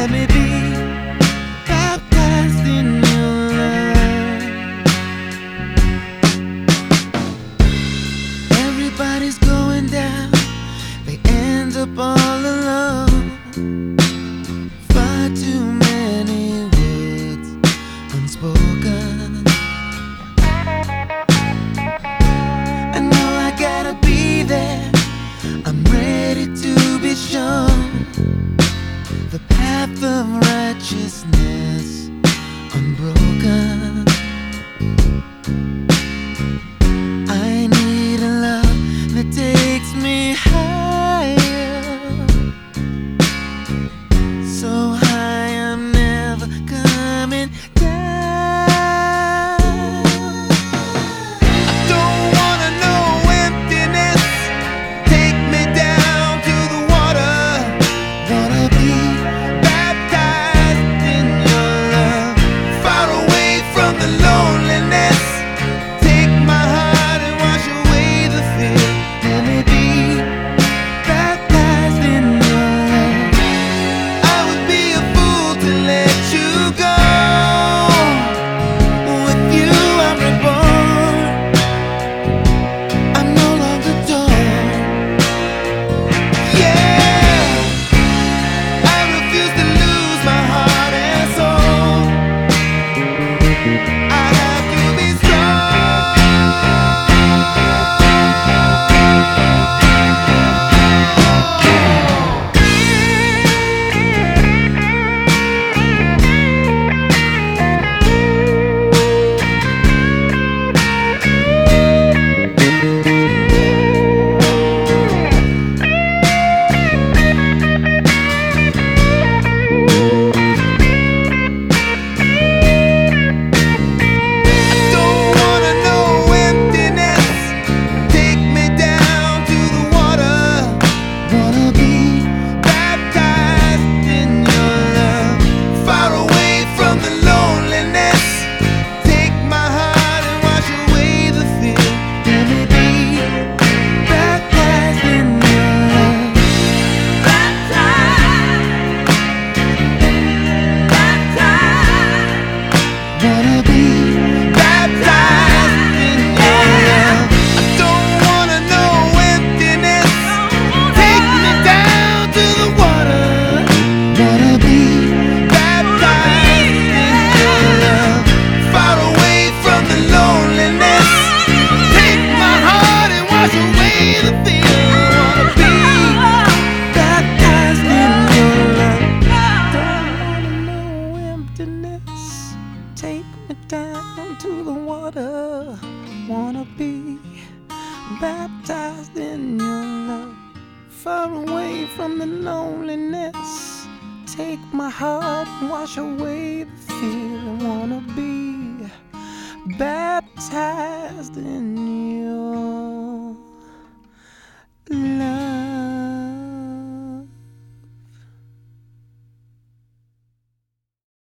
Let me be baptized in your love. Everybody's going down, they end up all alone. Far too many words unspoken. I know I gotta be there, I'm ready to be shown the path of righteousness unbroken. I need a love that takes me higher, so high I'm never coming down. I don't wanna know emptiness, take me down to the water. Wanna be baptized in your love, far away from the loneliness. Take my heart and wash away the fear. Let me be baptized in your love. I would be a fool to let you go. With you I'm reborn, I'm no longer torn. Yeah, I refuse to lose my heart and soul. I have to be take me down to the water. Wanna be baptized in your love, far away from the loneliness. Take my heart and wash away the fear. I wanna be baptized in you.